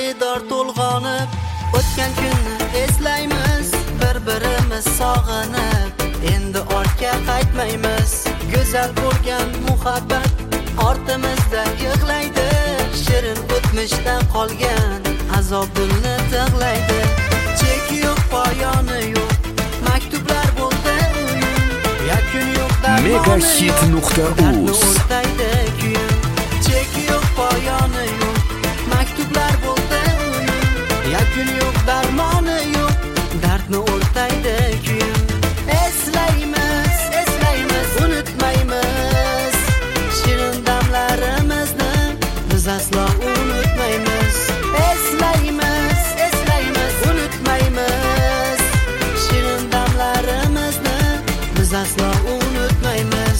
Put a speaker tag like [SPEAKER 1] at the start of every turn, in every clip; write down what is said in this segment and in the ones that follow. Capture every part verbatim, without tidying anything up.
[SPEAKER 1] xaridor to'lg'onib, o'tgan kunni eslaymiz, bir-birimiz sog'inib, endi ortga qaytmaymiz. Go'zal bo'lgan muhabbat ortimizda yig'laydi, shirin o'tmishdan qolgan azob dilni tig'laydi. Cheki yo'q, poyoni yo'q, maktublar bo'ldi o'yin, yakun yo'q,
[SPEAKER 2] megahit nuqta uz.
[SPEAKER 1] Cheki yo'q, poyoni yo'q, maktublar bo'ldi o'yin, yakun yo'q, darmoni yo'q, dardni o'rtaydi kuyim. Eslaymiz, eslaymiz, unutmaymiz, shirin damlarimizni biz aslo unutmaymiz. Eslaymiz, eslaymiz, unutmaymiz, shirin damlarimizni biz aslo unutmaymiz.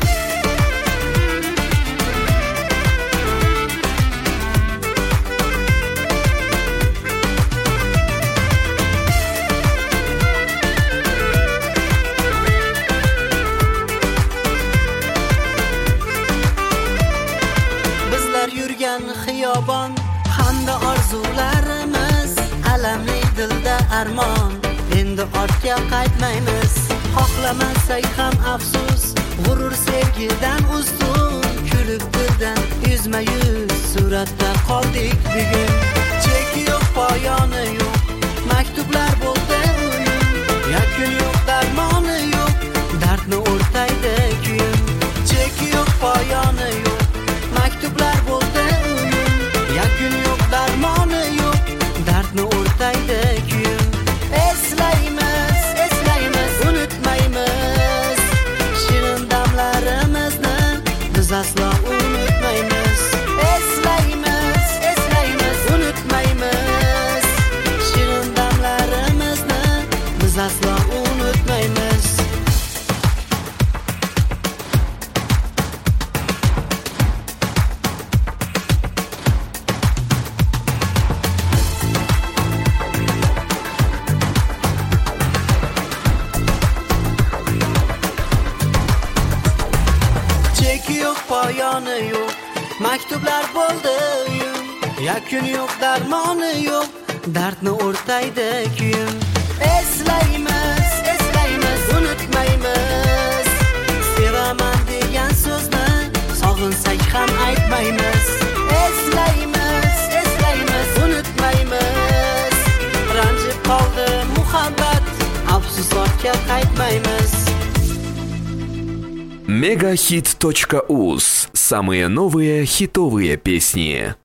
[SPEAKER 1] Yurgan xiyobon hamda orzularimiz, alamli dilda armon, endi ortga qaytmaymiz. Xohlamasak ham afsus, g'urur sevgidan ustun, kulib dildan yuzma yuz suratda qoldik bugun. Cheki yo'q, poyoni yo'q, maktublar bo'ldi o'yin, yakun yo'q, darmoni yo'q, dardni o'rtaydi kuyim. Cheki yo'q, poyoni yo'q, maktublar bo'ldi o'yin, yakun yo'q, darmoni yo'q, dardni o'rtaydi kuyim. Eslaymiz, eslaymiz, unutmaymiz, shirin damlarimizni biz aslo unutmaymiz. Eslaymiz, eslaymiz, unutmaymiz, shirin damlarimizni biz aslo unutmaymiz. Cheki yo'q, poyoni yo'q, maktublar bo'ldi o'yin, yakun yo'q, darmoni yo'q, dardni o'rtaydi kuyim. Eslaymiz, eslaymiz, unutmaymiz, sevaman degan so'zni sog'insak ham aytmaymiz. Eslaymiz, eslaymiz, unutmaymiz, ranjib qoldi muhabbat, afsus ortga qaytmaymiz.
[SPEAKER 2] megahit точка уз. Самые новые хитовые песни.